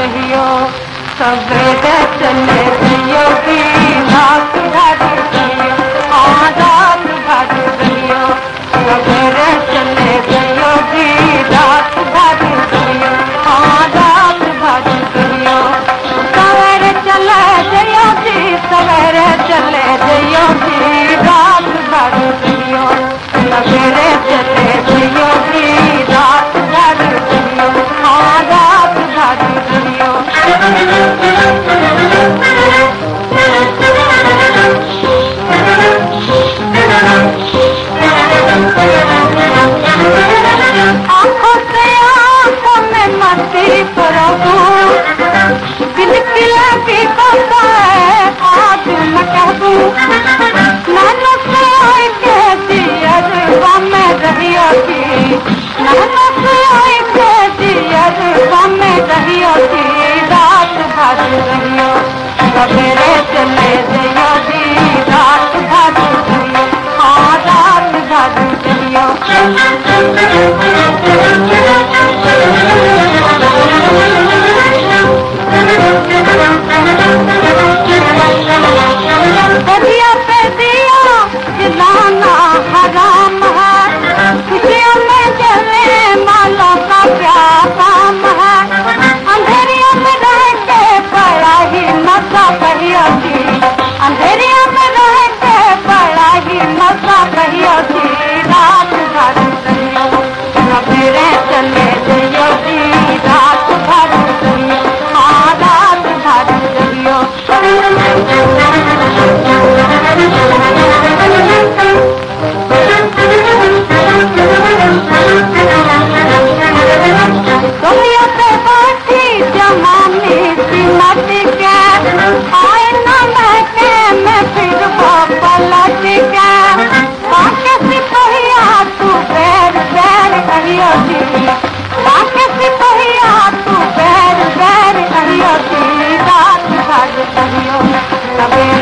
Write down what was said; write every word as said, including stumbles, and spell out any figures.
रहियो सवेरे चले रहियो की रात भाग रहियो हाँ रात भाग रहियो सवेरे चले रहियो की रात भाग रहियो हाँ रात भाग रहियो सवेरे चले रहियो की सवेरे चले रहियो की रात भाग रहियो सवेरे चले रहियो की रात भाग रहियो हाँ रात भाग रहियो आंखों से आंखों में मस्ती प्रभु दिल की लगी करता है आज मैं कह दूं नानो से आई के दिया में रहियो की नानो से आई के दिया में रहियो की रात भाग रहियो सवेरे चले रहियो की रात भाग रहियो हाँ रात भाग रहियो दिया पे दिया जलाना हराम है खुशियों में चले मालों का क्या काम है अंधेरियों में रह के बड़ा ही मजा कहियो की अंधेरियों में रह के बड़ा ही मजा कहियो की रात भाग रहियो सवेरे चले रहियो की रात भाग रहियो हाँ रात भाग रहियो दुनिया पे बैठी जमाने की मत के आए न महके मैं फिर वो पलट के बाके सिपहिया तू बैर बैर कहियो की बाके सिपहिया तू बैर बैर कहियो की रात भाग कहियो